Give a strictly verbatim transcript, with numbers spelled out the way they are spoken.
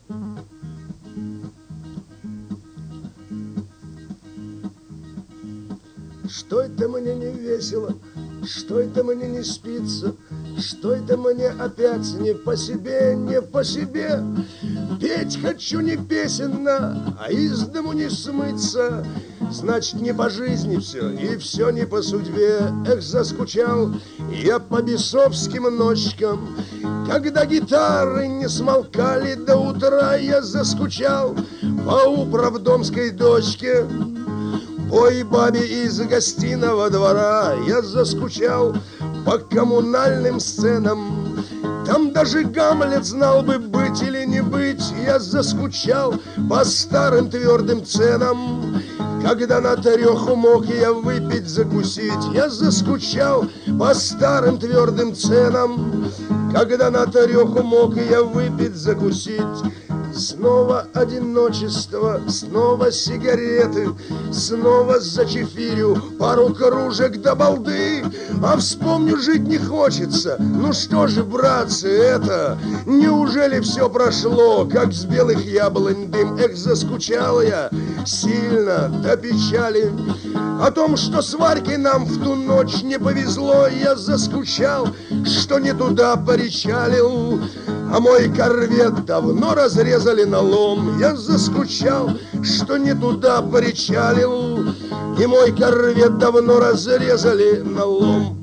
Что это мне не весело, что это мне не спится, что это мне опять не по себе, не по себе. Петь хочу не песенно, а из дому не смыться. Значит, не по жизни все, и все не по судьбе. Эх, заскучал я по бесовским ночкам, когда гитары не смолкали до утра. Я заскучал по управдомской дочке, ой, бабе из гостиного двора. Я заскучал по коммунальным сценам, там даже Гамлет знал бы, быть или не быть. Я заскучал по старым твердым ценам, когда на тареху мог я выпить, закусить. Я заскучал по старым твердым ценам, когда на тареху мог я выпить, закусить. Снова одиночество, снова сигареты, снова зачефирю пару кружек до балды. А вспомню, жить не хочется. Ну что же, братцы, это? Неужели все прошло, как с белых яблонь дым? Эх, заскучал я сильно до печали о том, что с Варькой нам в ту ночь не повезло. Я заскучал, что не туда поречалил, а мой корвет давно разрезали на лом. Я заскучал, что не туда поречалил, и мой корвет давно разрезали на лом.